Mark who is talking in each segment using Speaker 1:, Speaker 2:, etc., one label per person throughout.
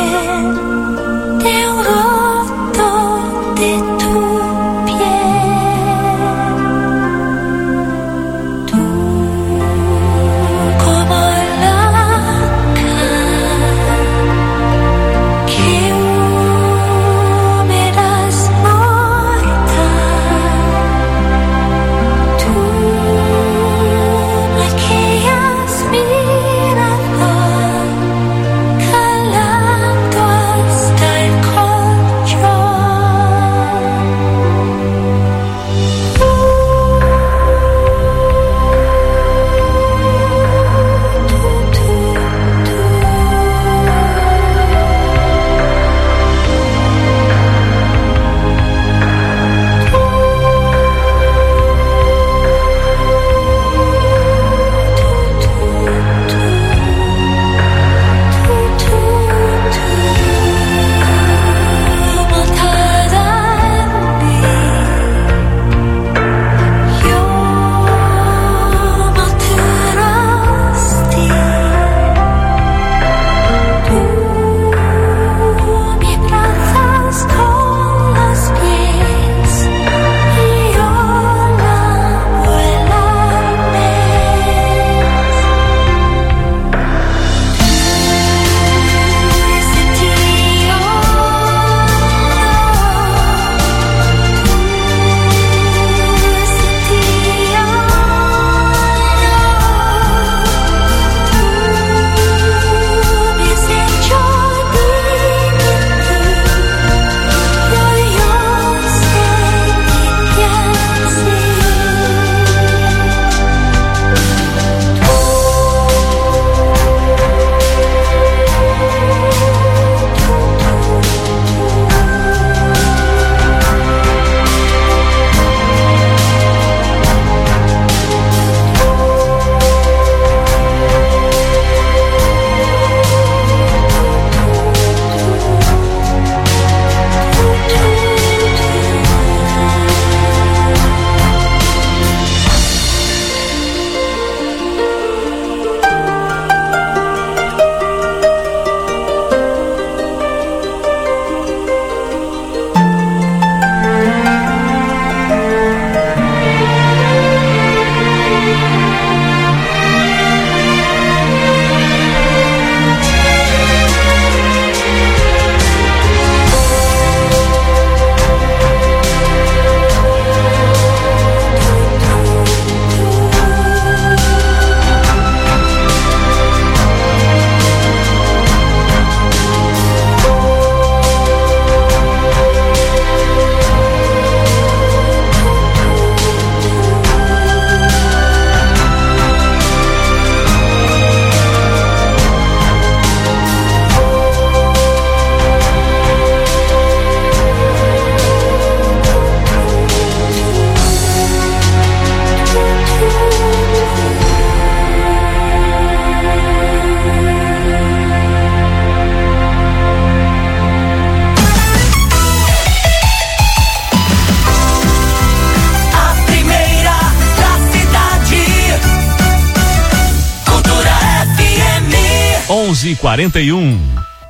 Speaker 1: 11h41.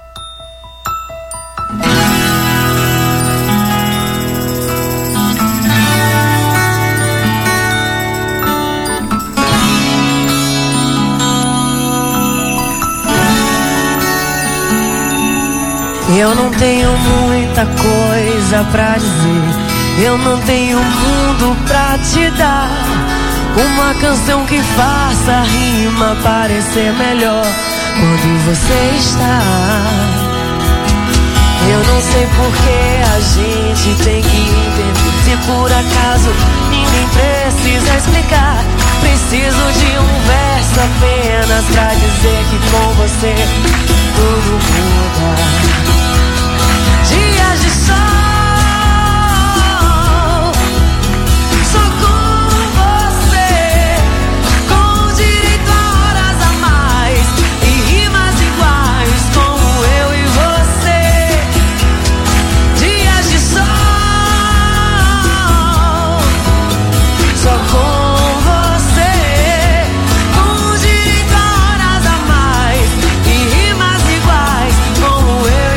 Speaker 2: Eu não tenho muita coisa pra dizer, eu não tenho mundo pra te dar. Uma canção que faça a rima parecer melhor quando você está. Eu não sei por que a gente tem que entender. Se por acaso ninguém precisa explicar, preciso de um verso apenas pra dizer que com você tudo muda. Dias de sol, só com você, com direito a horas a mais e rimas iguais como eu e você. Dias de sol, só com você, com direito a horas a mais e rimas iguais como eu e você.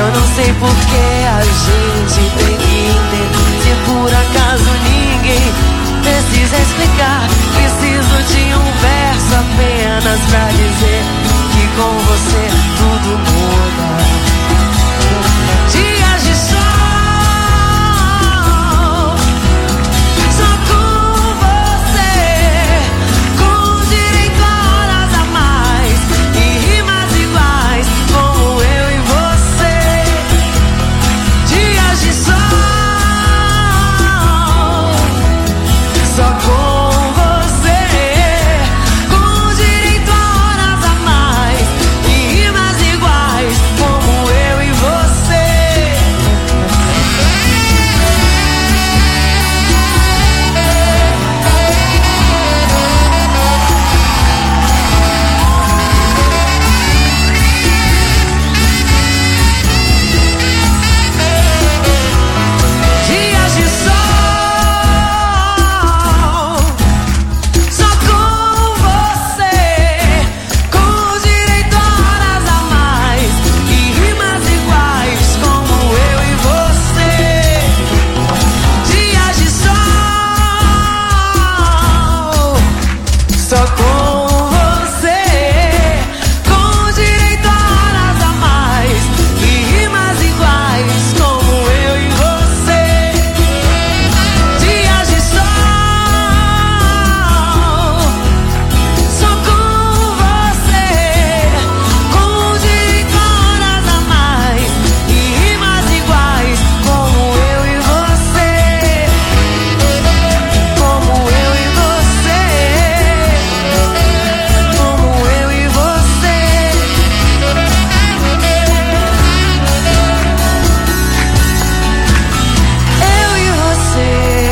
Speaker 2: Eu não sei por que a gente tem que entender. Se por acaso ninguém precisa explicar, preciso de um verso apenas pra dizer que com você tudo muda. Dias de sol, só com você, com direito a horas a mais e rimas iguais, como eu e você. Dias de sol, só com você, com direito a horas a mais e rimas iguais, como eu e você. Dias de sol, só com você, com direito a horas a mais e rimas iguais, como eu e você. Dias de sol, só com você, com direito a horas a mais e rimas iguais, como eu e você. Dias de sol, só com você, com direito a horas a mais e rimas iguais, como eu e você. Como eu e você. Como eu e você. Eu e você.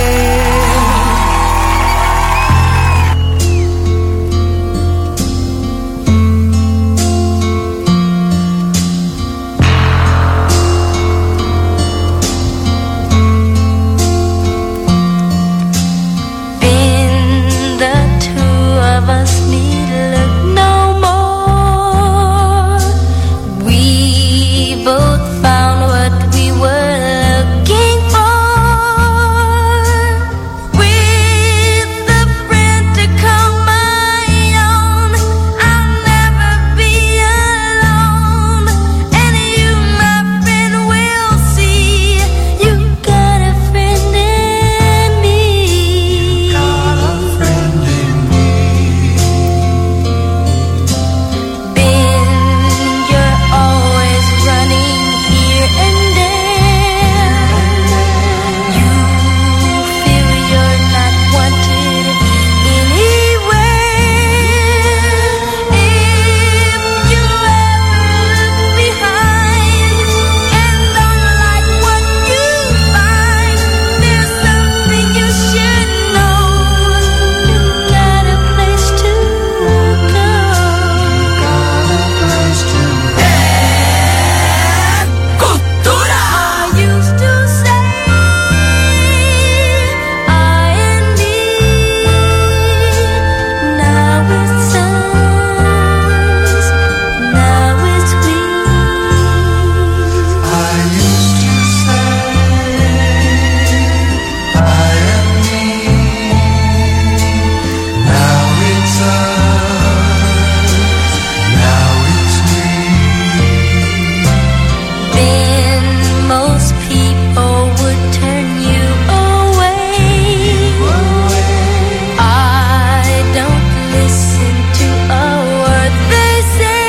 Speaker 2: Been the two of us need look no more. We both found what we were looking for. With the friend to call my own, I'll never be alone. And you, my friend, will see you got a friend in me. You're always running here and there. You feel you're not wanted anywhere. If you ever look behind and don't like what you find, there's something you should know. You got a place to go. Cultura! I used to say I and me. Now it's us. Now it's we.
Speaker 1: I used to say I am me. Now it's us. Now it's we.
Speaker 2: Then most people would turn you away. I don't listen to a word they say.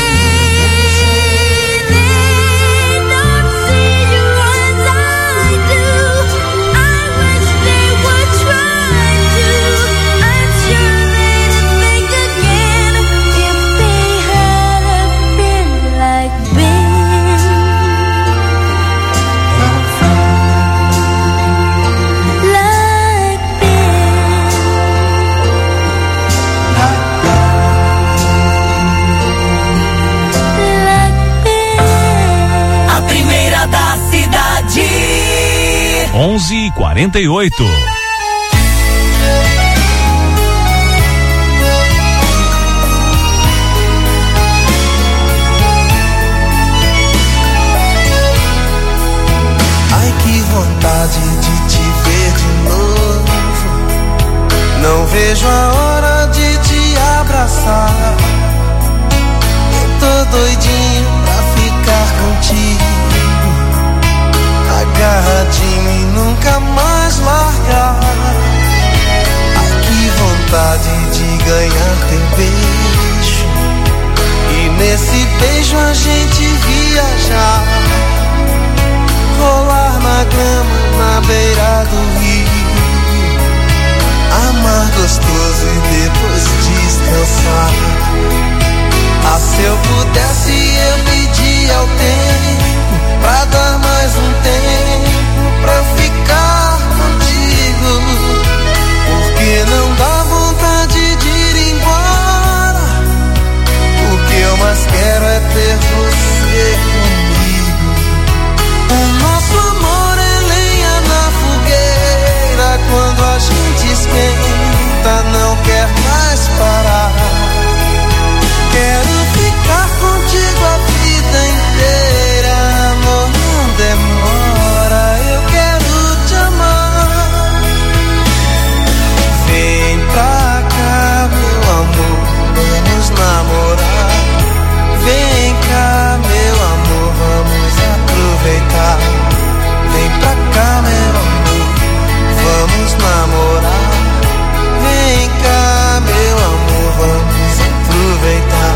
Speaker 2: They don't see you as I do. I wish they would try to. I'm sure they'd think again if they had a friend like Ben. Like Ben. Like Ben.
Speaker 3: A primeira da cidade.
Speaker 4: 11h48.
Speaker 1: vejo a hora de te abraçar. Eu tô doidinho pra ficar contigo, agarradinho e nunca mais largar. Ai, que vontade de ganhar teu beijo, e nesse beijo a gente viajar, rolar na grama na beira do rio, amar gostoso e depois descansar. Ah, se eu pudesse eu pedia ao tempo pra dar mais um tempo pra eu ficar contigo, porque não dá vontade de ir embora. O que eu mais quero é ter você comigo. O nosso amor é lenha na fogueira, quando a gente esquenta não quer mais parar. Quero ficar contigo a vida inteira, amor, não demora, eu quero te amar. Vem pra cá, meu amor, vamos namorar. Vem cá, meu amor, vamos aproveitar. Vem pra cá, meu amor, vamos namorar. Vem cá, meu amor, vamos aproveitar.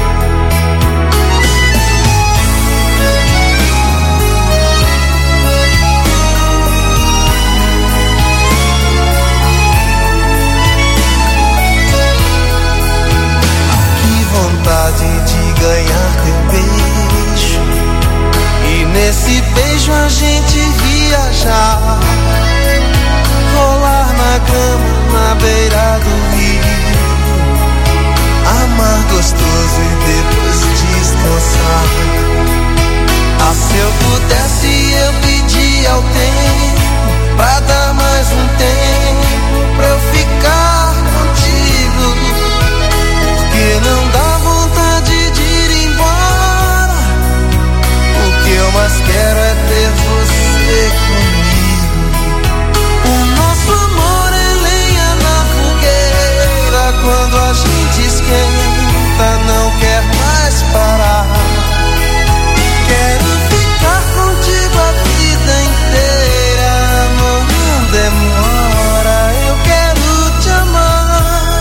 Speaker 1: Que vontade de ganhar teu beijo, e nesse beijo a gente viajar, rolar na grama na beira do rio, amar gostoso e depois descansar. Ah, se eu pudesse eu pedia ao tempo pra dar mais um tempo pra eu ficar contigo, porque não dá vontade de ir embora. O que eu mais quero é ter você comigo. O nosso amor é lenha na fogueira, quando a gente esquenta não quer mais parar. Quero ficar contigo a vida inteira, amor, não demora, eu quero te amar.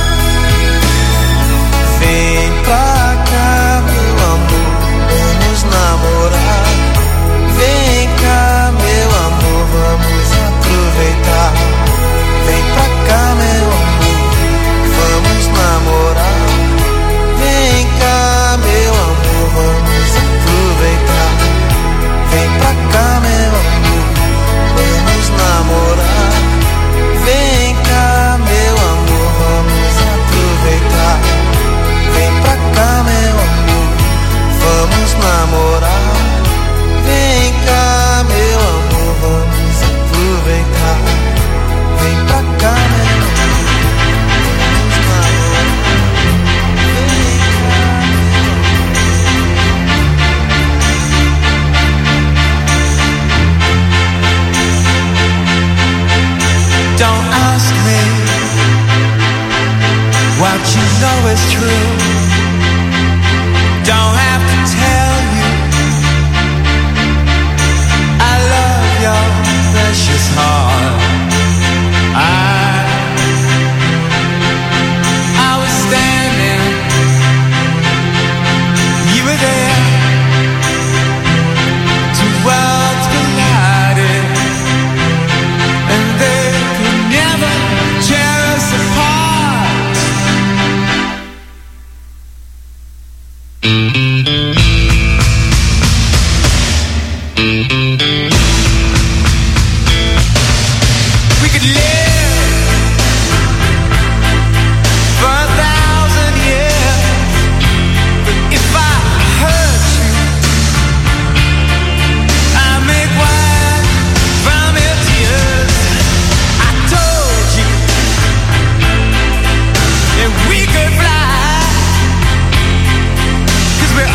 Speaker 1: Vem pra cá, meu amor, vamos namorar. Vem cá, meu amor, vamos aproveitar. Vem pra cá, meu amor, vamos namorar. Vem cá, meu amor, vamos aproveitar. Vem pra cá, meu amor, vamos namorar. Vem cá, meu amor, vamos aproveitar. Vem pra cá, meu amor, vamos namorar. Vem cá, meu amor, vamos aproveitar. Vem pra cá, meu amor, vamos namorar. Vem cá,
Speaker 4: Don't ask me what you know is true. Don't have to tell you I love your precious heart. I was standing, you were there. Two worlds collided, and they could never tear us apart. We could live for 1,000 years, but if I hurt you, I make wine from your tears. I told you that we could fly, 'cause we're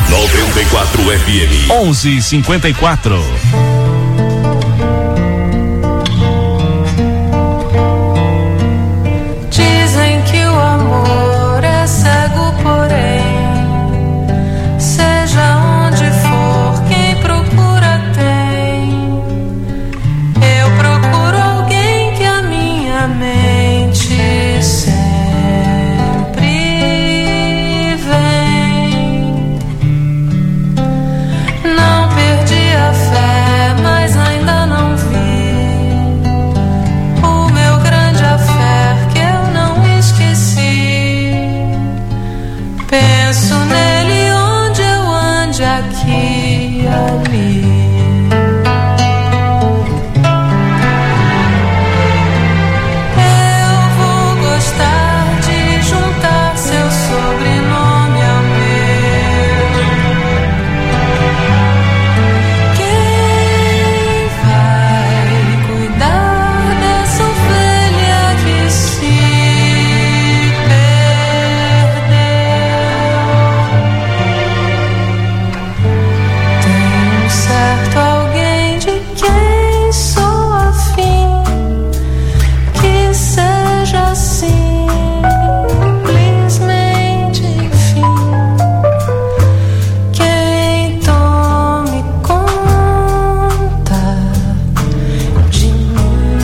Speaker 5: 94 FM
Speaker 6: 11:54.
Speaker 7: Dizem que o amor é cego, porém, seja onde for, quem procura tem. Eu procuro alguém que a minha mente sempre vem. Não perdi a fé, mas ainda não vi o meu grande affair que eu não esqueci. Penso nele onde eu ande, aqui e ali. Eu vou gostar de juntar seu sobrenome ao meu. Quem vai cuidar dessa ovelha que se perdeu? Tem um certo alguém de quem sou afim, que seja assim, simplesmente enfim. Quem tome conta de mim.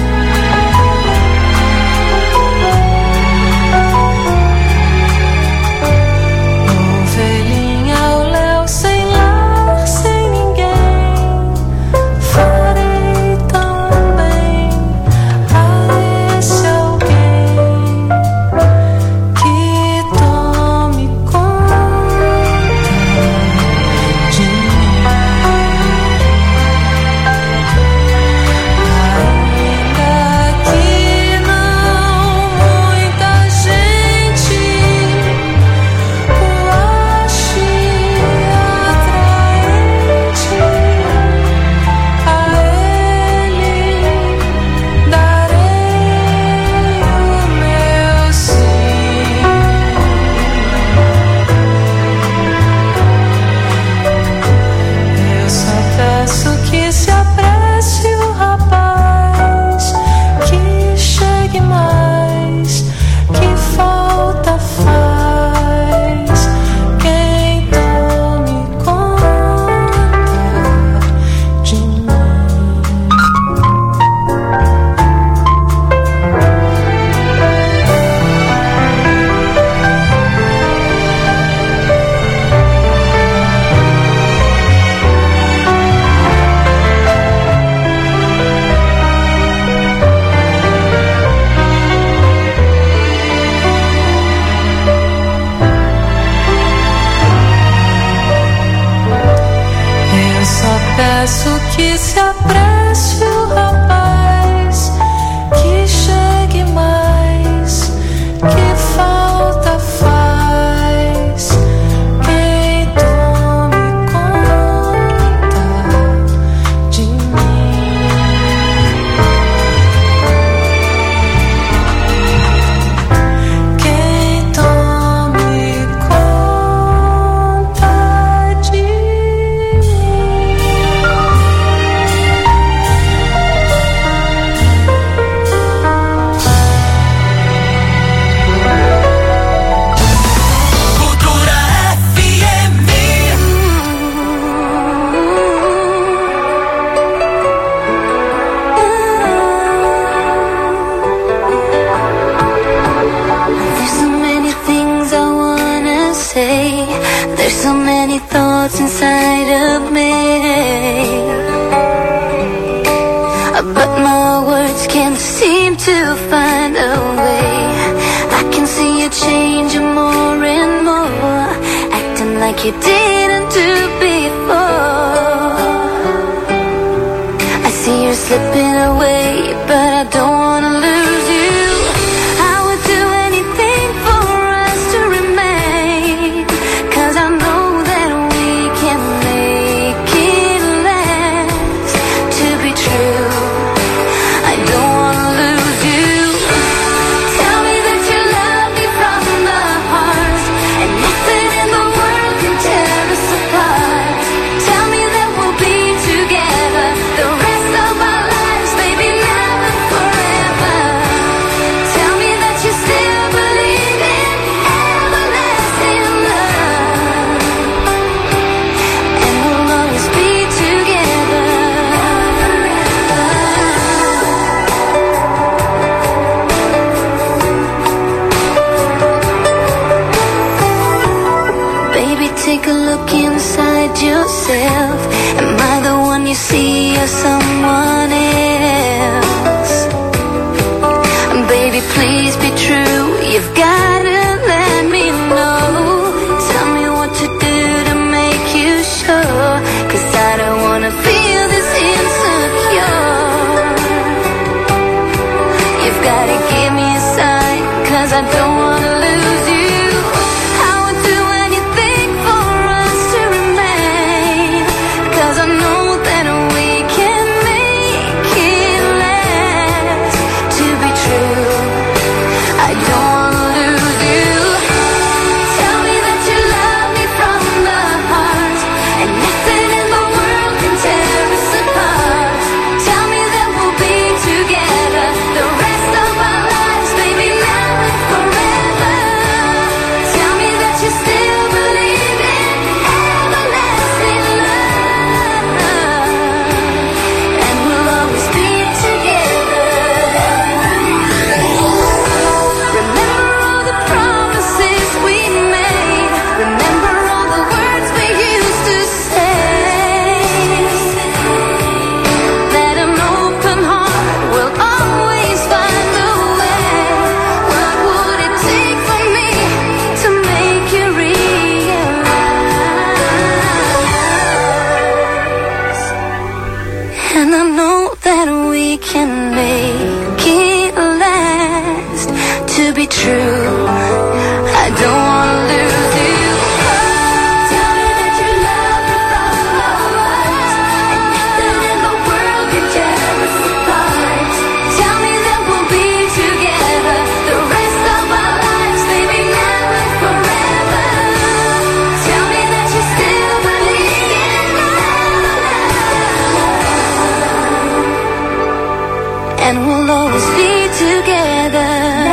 Speaker 7: Ovelhinha ao léu, sem lar, sem ninguém, farei tão bem a esse alguém que tome conta de mim. Ainda que não muita gente o ache atraente, a ele darei o meu sim. Eu só peço que se apresse o rapaz, que chegue mais, que falta faz. Quem tome conta de mim. Eu só peço que se apresse o rapaz, que chegue mais, que falta faz. Quem tome conta de mim. Quem tome conta de mim.
Speaker 3: Cultura FM.
Speaker 8: There's so many things I wanna say. There's so many thoughts inside of me. But my words can't seem to find a way. I can see you changing more and more, acting like you didn't do before. I see you're slipping away, but I don't wanna lose you. I would do anything for us to remain, 'cause I know that we can make it last. To be true, I don't wanna lose you. Tell me that you love me from the heart, and nothing in the world can tear us apart. see you're someone else. Baby, please be true. You've gotta let me know. Tell me what to do to make you sure. 'Cause I don't wanna feel this insecure. You've gotta give me a sign, 'cause I don't wanna lose you. I would do anything for us to remain. 'Cause I know that we can make it last. To be true, I don't wanna lose you. Tell me that you love me from the heart, and nothing in the world can tear us apart. Tell me that we'll be together the rest of our lives, baby, now and forever. Tell me that you still believe in everlasting love, and we'll always be together. Remember all the promises we made. Remember all the words we used to say. That an open heart will always find a way. What would it take for me to make you realize? And I know that we can make it last. To be true, I don't wanna lose you. Tell me that you love me from the heart, and nothing in the world can tear us apart. Tell me that we'll be together the rest of our lives, baby, now and forever. Tell me that you still believe in love, and we'll always be together.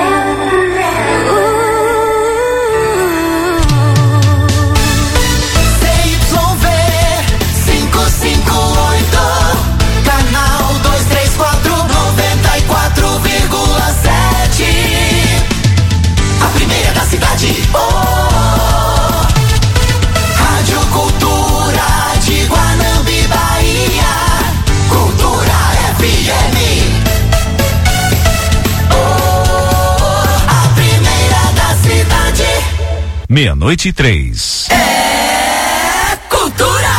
Speaker 3: CYV 558, canal 234, 94,7. A primeira da cidade. Rádio Cultura de Guanambi, Bahia. Cultura FM. A primeira da cidade.
Speaker 6: 00:03.
Speaker 3: É cultura.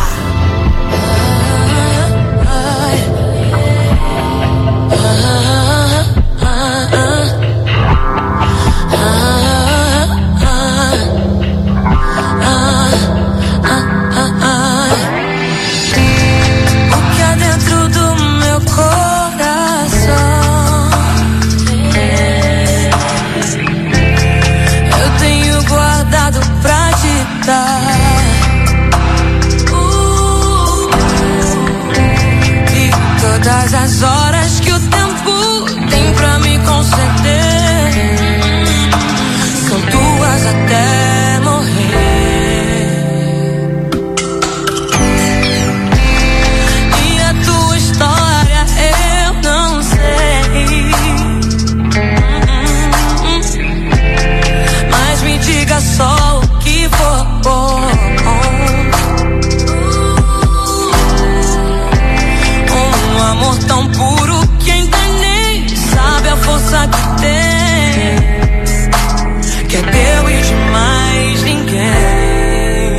Speaker 7: O que há dentro do meu coração eu tenho guardado pra te dar. E todas as horas que o tempo tem pra me conceder são tuas até morrer. E a tua história eu não sei, mas me diga só o que for bom. Um amor tão puro que ainda nem sabe a força que tem, que é teu e de mais ninguém.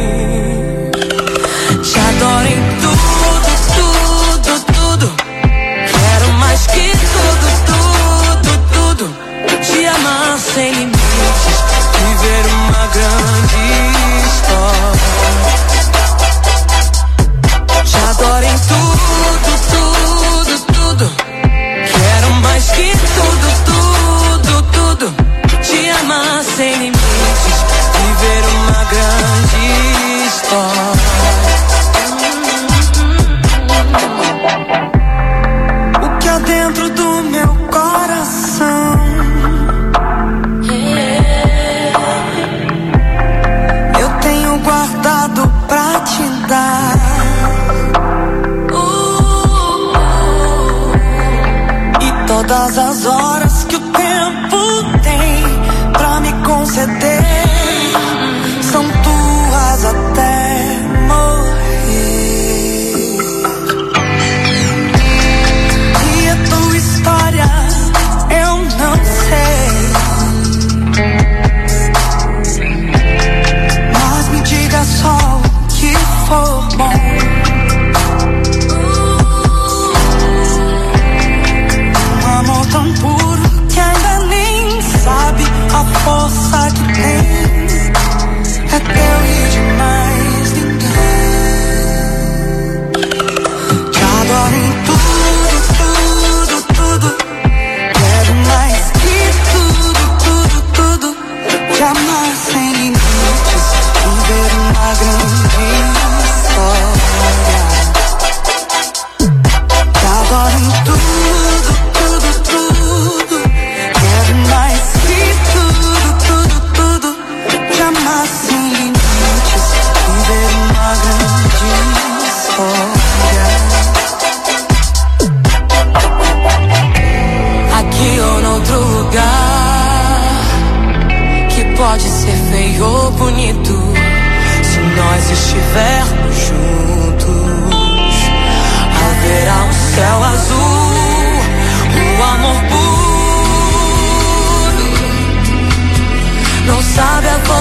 Speaker 7: Te adoro em tudo, tudo, tudo. Quero mais que tudo, tudo, tudo. Te amar sem limites, viver uma grande história. Te adoro em tudo, tudo, tudo. Quero mais que tudo, tudo, tudo. Te amar sem limites, viver uma grande história. O que há dentro do meu coração eu tenho guardado pra te dar. E todas as horas que o tempo tem pra me conceder são tuas até morrer.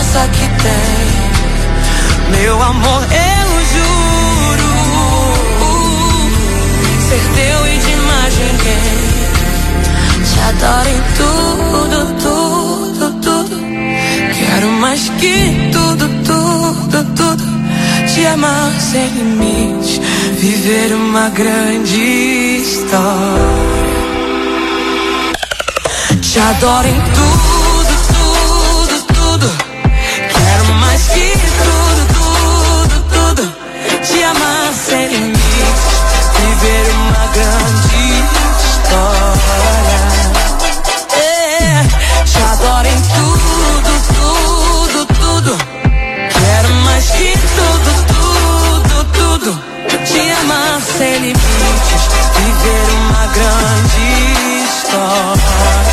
Speaker 2: força que tem. Meu amor, eu juro ser teu e de mais ninguém. Te adoro em tudo, tudo, tudo. Quero mais que tudo, tudo, tudo. Te amar sem limite, viver uma grande história. Te adoro em tudo, tudo, tudo. Quero mais que tudo, tudo, tudo. Te amar sem limite, viver uma grande história. Te adoro em tudo, tudo, tudo. Quero mais que tudo, tudo, tudo. Te amar sem limites, viver uma grande história.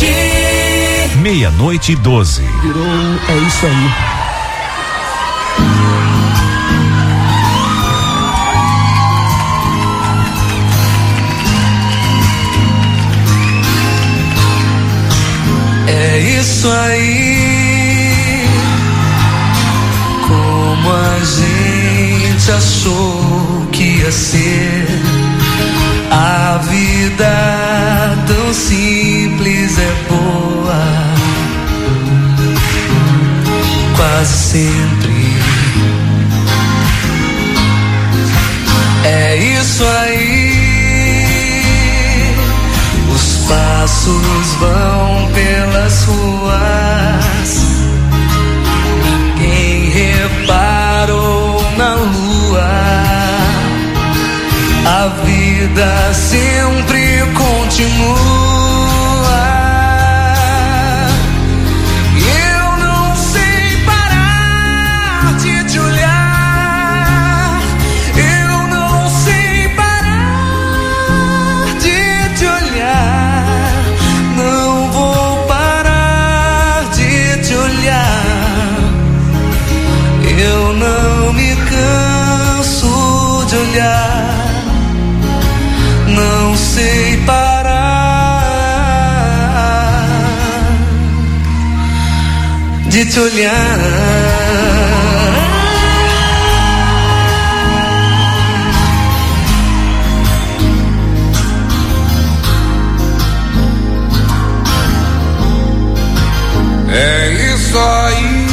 Speaker 6: meia-noite e 12.
Speaker 9: Virou É Isso Aí.
Speaker 1: É isso aí, como a gente achou que ia ser. A vida tão simples é boa, quase sempre. É isso aí, os passos vão pelas ruas, ninguém reparou na lua. A vida sempre continua. Eu não sei parar de te olhar. Eu não sei parar de te olhar. Não vou parar de te olhar. Eu não me canso de olhar. Não sei parar de te olhar.
Speaker 10: É isso aí,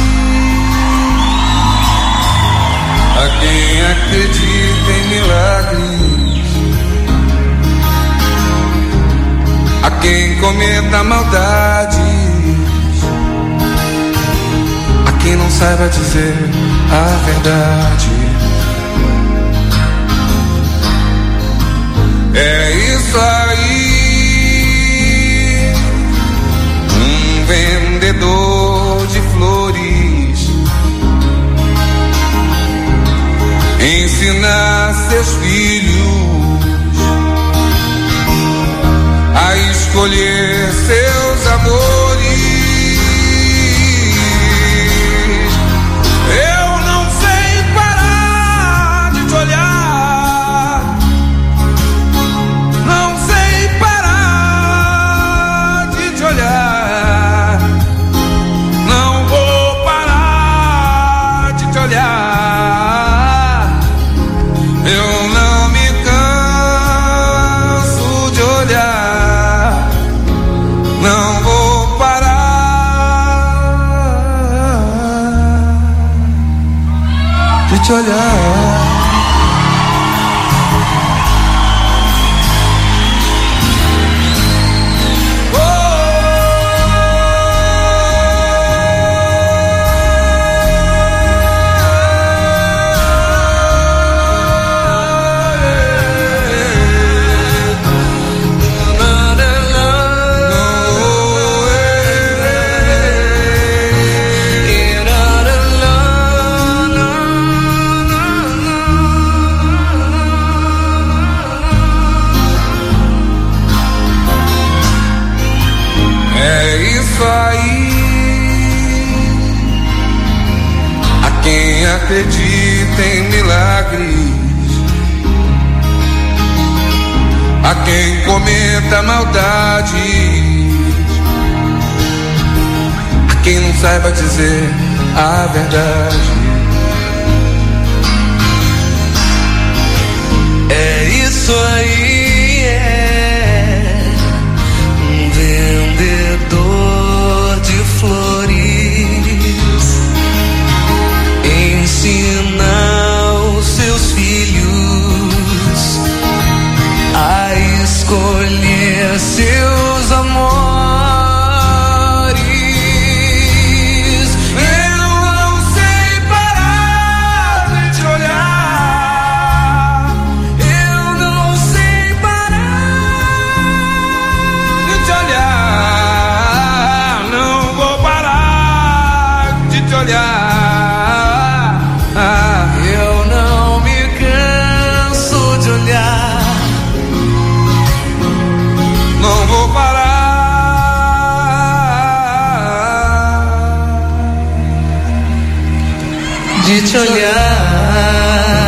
Speaker 10: a quem acredita em milagres, a quem cometa maldades, a quem não saiba dizer a verdade. É isso aí, um vendedor de flores ensina seus filhos a escolher seus amores. Eu não sei parar de te olhar. Não sei parar de te olhar. Não vou parar de te olhar. Eu não me canso de olhar. Não vou parar de te olhar. Acredita em milagres, a quem cometa maldades, a quem não saiba dizer a verdade.
Speaker 1: É isso aí, é um vendedor de flores ensina os seus filhos a escolher seus amores. Eu não sei parar de te olhar. Eu não sei parar de te olhar. Não vou parar de te olhar. Eu não me canso de olhar. Não vou parar de te olhar.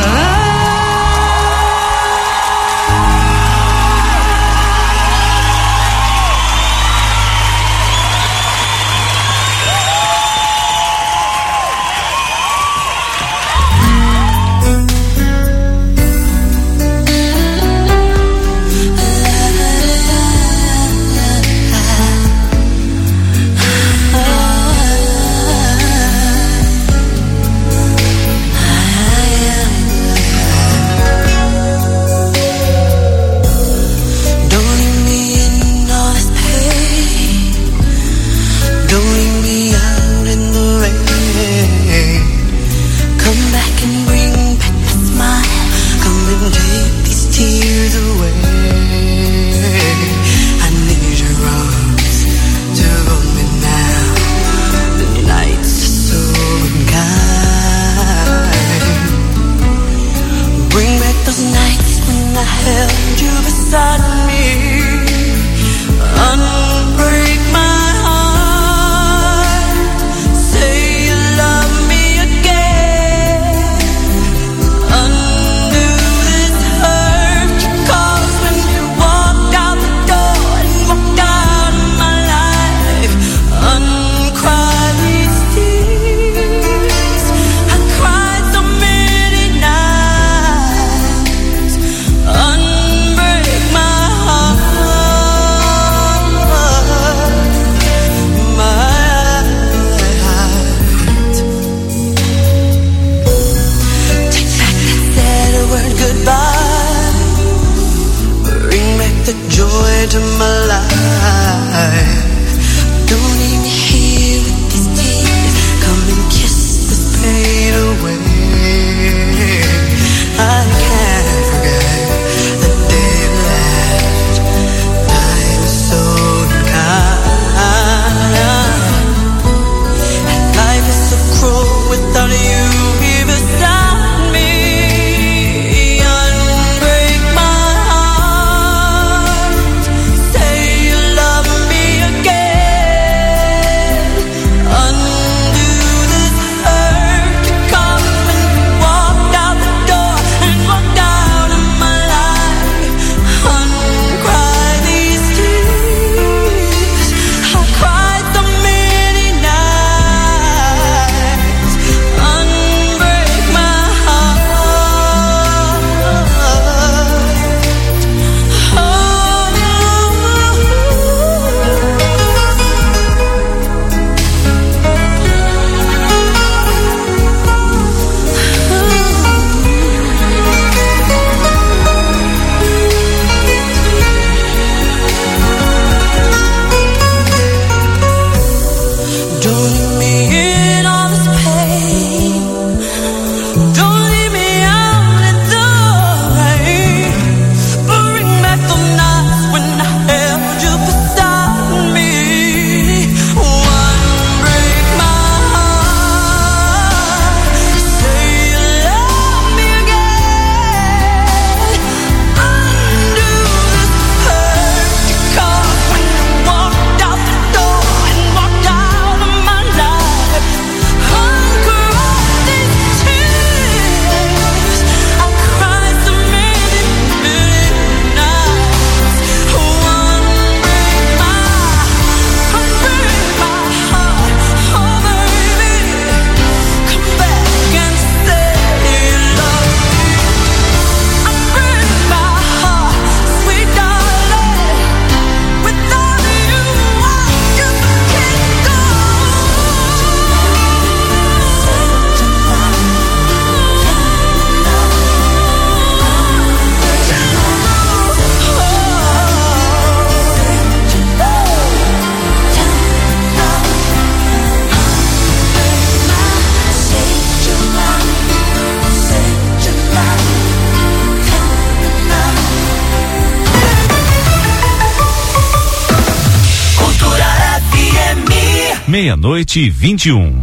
Speaker 6: Meia-noite e 21.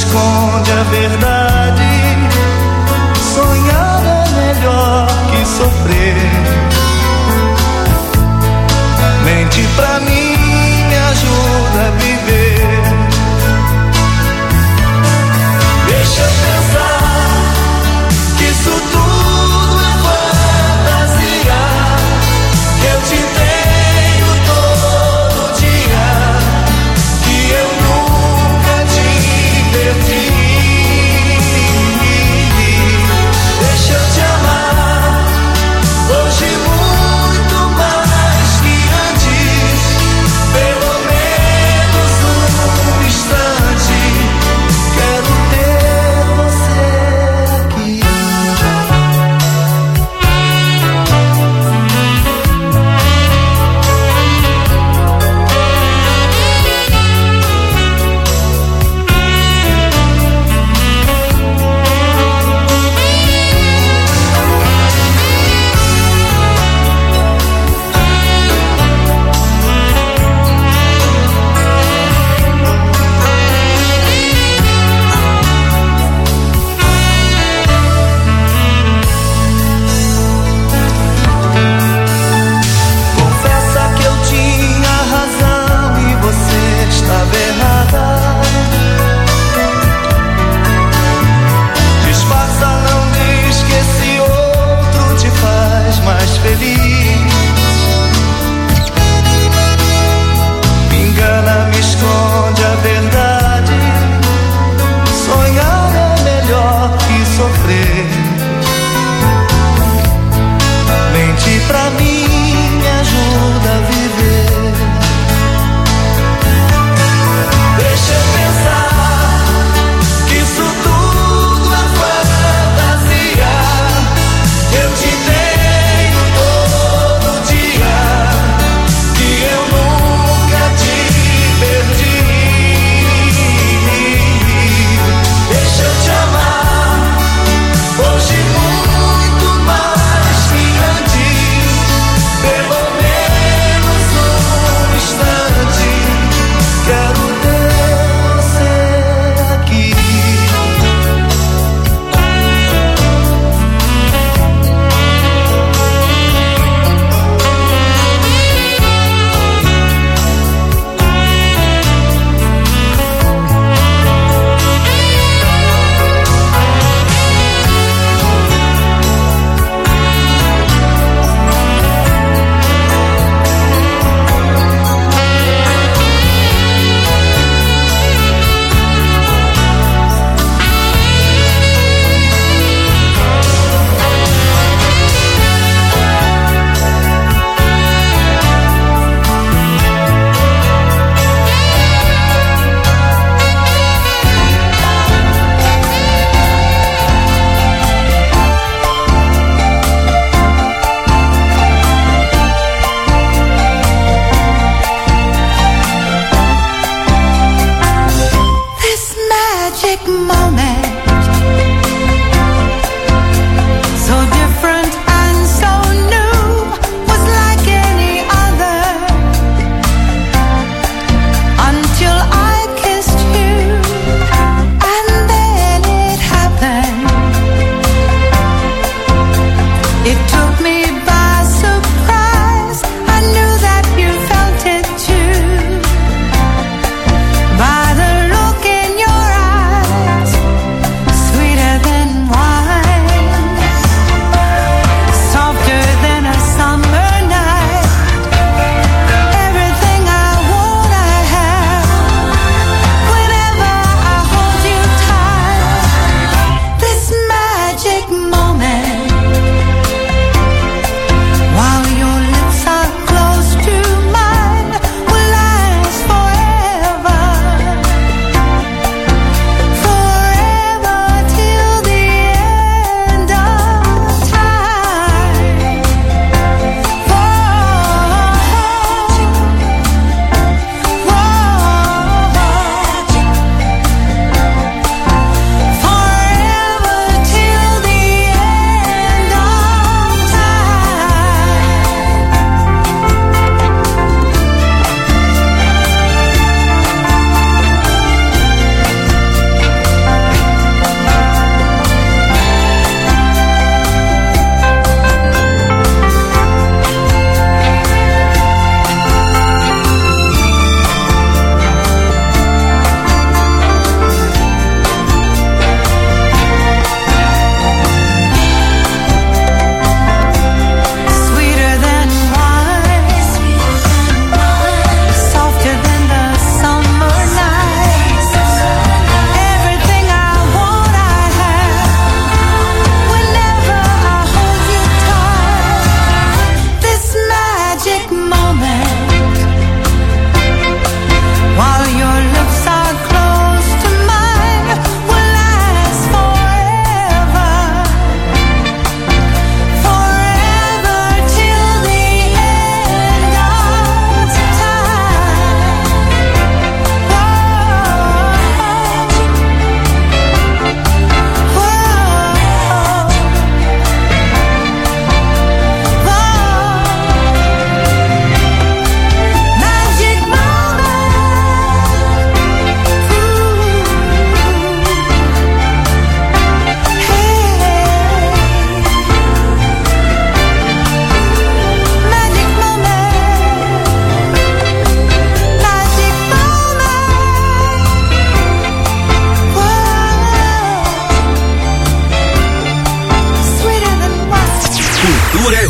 Speaker 1: esconde a verdade. Sonhar é melhor que sofrer. Mente pra mim, me ajuda a viver. Deixa eu pensar que isso tudo é fantasia, que eu te tenho todo dia, que eu nunca te perdi.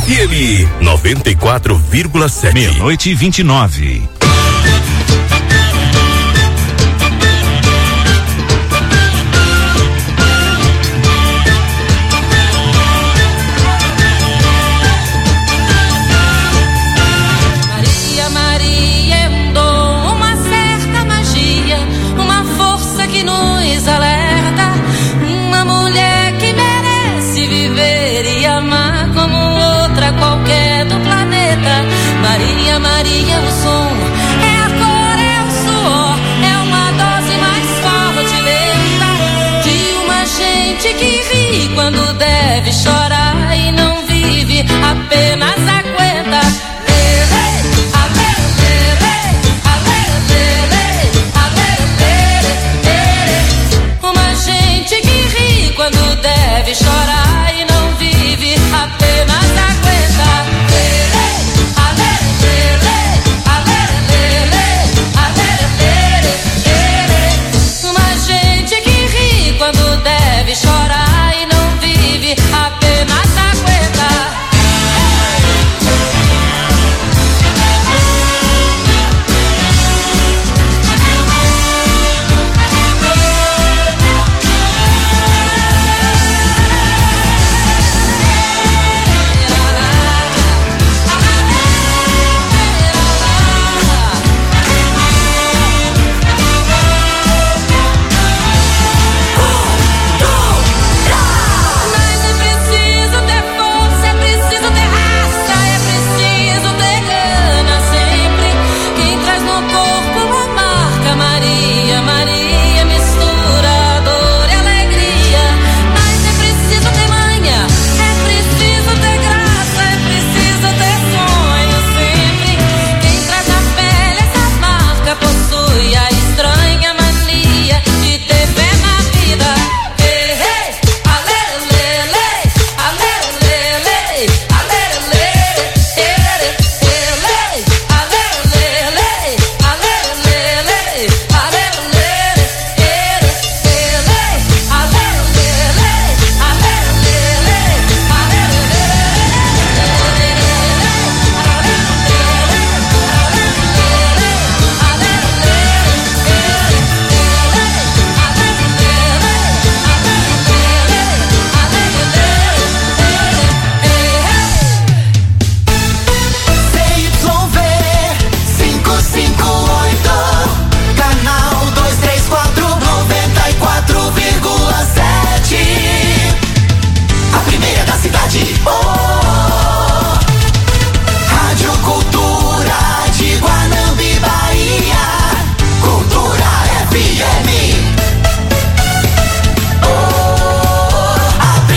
Speaker 5: FM 94,7.
Speaker 6: 00:29.
Speaker 7: Maria, o som é a cor, é o suor, é uma dose mais forte lenta de uma gente que ri quando deve chorar e não vive, apenas aguenta. Uma gente que ri quando deve chorar e não vive, apenas aguenta. Deve chorar e não vive, apenas aguenta.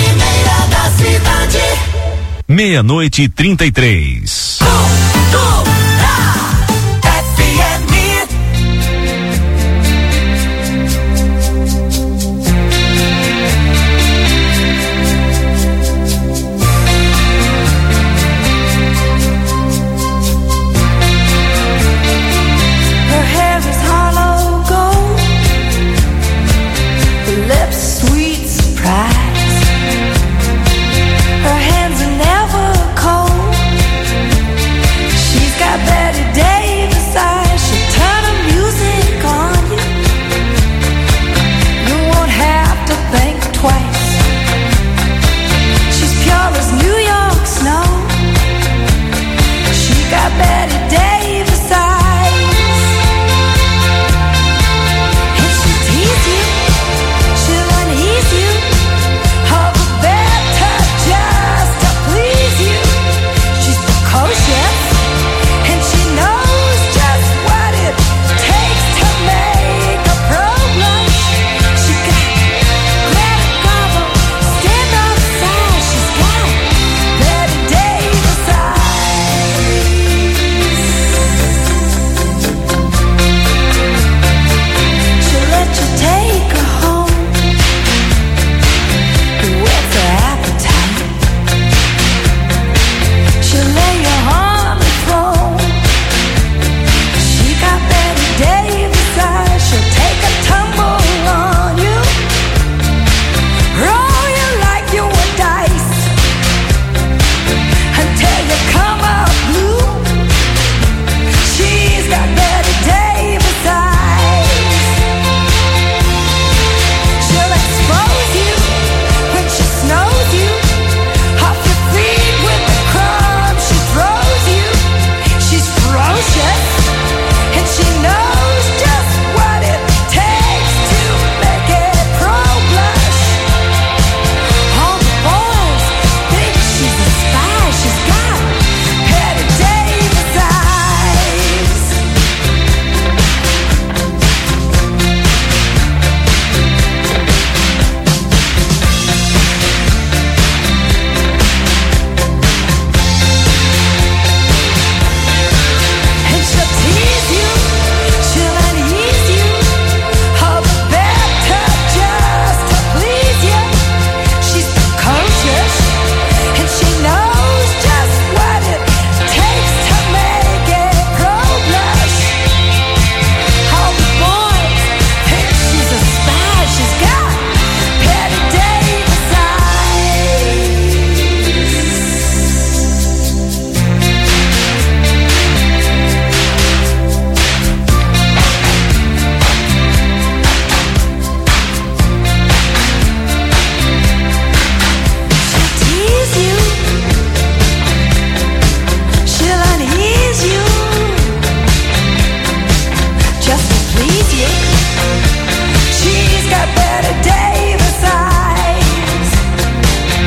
Speaker 6: Meia-noite e 33.